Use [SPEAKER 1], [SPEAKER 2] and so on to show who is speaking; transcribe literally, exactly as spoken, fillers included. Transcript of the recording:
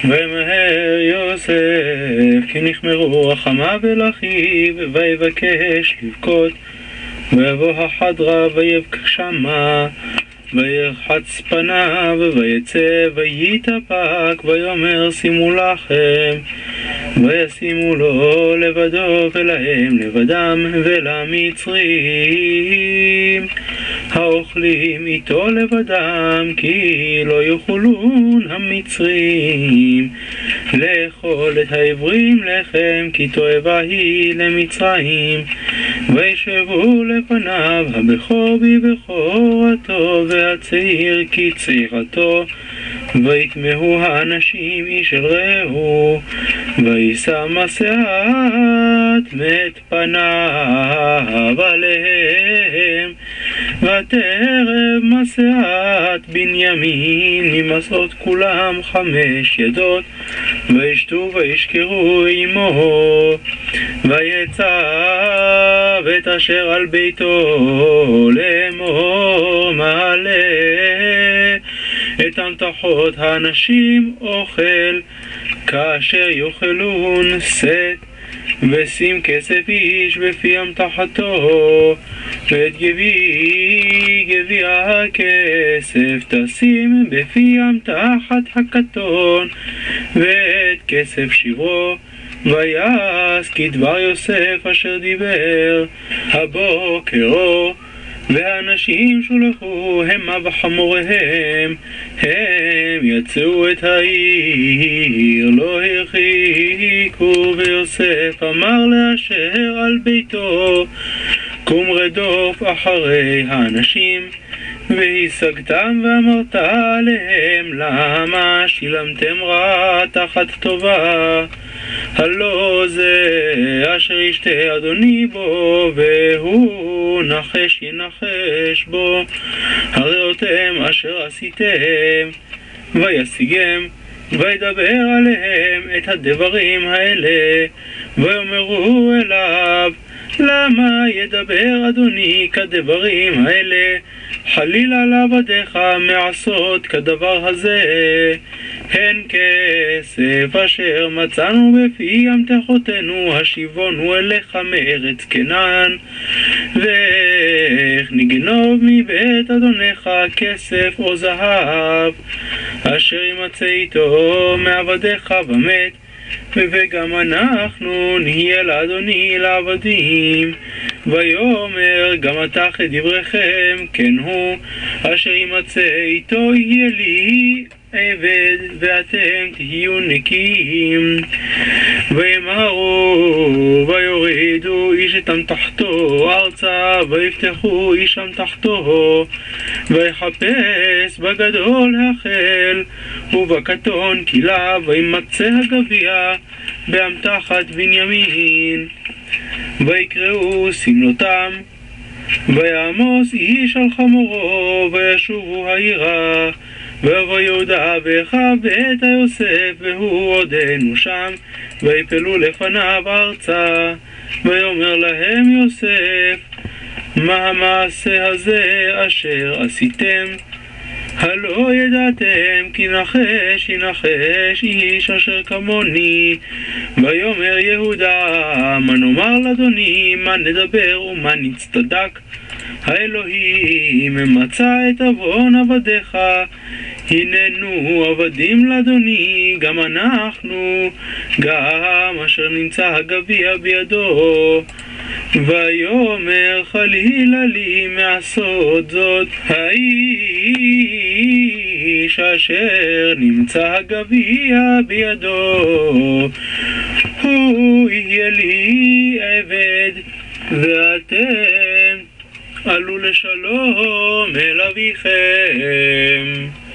[SPEAKER 1] ומהר יוסף כי נחמרו רחמיו אל אחיו, ויבקש לבכות, ויבוא החדרה ויבכה שמה, וירחץ פניו, ויצא ויתאפק, ויאמר שימו לכם, וישימו לו לבדו ולהם לבדם, ולמצרים האוכלים איתו לבדם, כי לא יאכלון המצרים לאכול את העברים לחם, כי תועבה היא למצרים. וישבו לפניו הבכור בבכורתו, והצעיר כצעירתו, ויתמהו האנשים איש אל רעהו, וישא מסעת מת פניו עליהם, ותרב מסעת בנימין ממסעות כולם חמש ידות, וישתו וישכרו עמו, ויצב את אשר על ביתו לאמור מעלה את המתחות האנשים אוכל, כאשר יאכלון שאת, ושים כסף איש בפי המתחתו, ואת גבי גבי הכסף תשים בפי המתחת הקטון, ואת כסף שברו, ויעש כדבר יוסף אשר דיבר הבוקרו. והאנשים שולחו המה וחמוריהם, הם יצאו את העיר, לא הרחיקו. ויוסף אמר לאשר על ביתו, קום רדוף אחרי האנשים, והשגתם ואמרת עליהם, למה שילמתם רע תחת טובה? הלא זה אשר ישתה אדוני בו, והוא נחש ינחש בו. הראותם אשר עשיתם, וישיגם, וידבר עליהם את הדברים האלה, ויאמרו אליו, למה ידבר אדוני כדברים האלה? חלילה לעבדיך מעשות כדבר הזה. הן כסף אשר מצאנו בפי המתחותינו, השיבונו אליך מארץ כנען. ואיך נגנוב מבית אדונך כסף או זהב, אשר ימצא איתו מעבדיך ומת, וגם אנחנו נהיה לאדוני לעבדים. ויאמר גם אתה כדבריכם, כן הוא, אשר ימצא איתו יהיה לי עבד, ואתם תהיו נקיים. וימהרו ויורידו איש את אמתחתו ארצה, ויפתחו איש אמתחתו, ויחפש בגדול החל ובקטון כליו, וימצא הגביע באמתחת בנימין. ויקראו סמלותם, ויעמוס איש על חמורו, וישובו העירה. ויבוא יהודה ואחיו בית יוסף, והוא עודנו שם, ויפלו לפניו ארצה. ויאמר להם יוסף, מה המעשה הזה אשר עשיתם? הלא ידעתם כי נחש ינחש איש אשר כמוני. ויאמר יהודה, מה נאמר לאדוני, מה נדבר ומה נצטדק? האלוהים מצא את עוון עבדיך, הננו עבדים לאדוני, גם אנחנו, גם אשר נמצא הגביע בידו. ויאמר חלילה לי מעשות זאת, האיש אשר נמצא הגביע בידו, הוא יהיה לי עבד, ואתם עלו לשלום אל אביכם.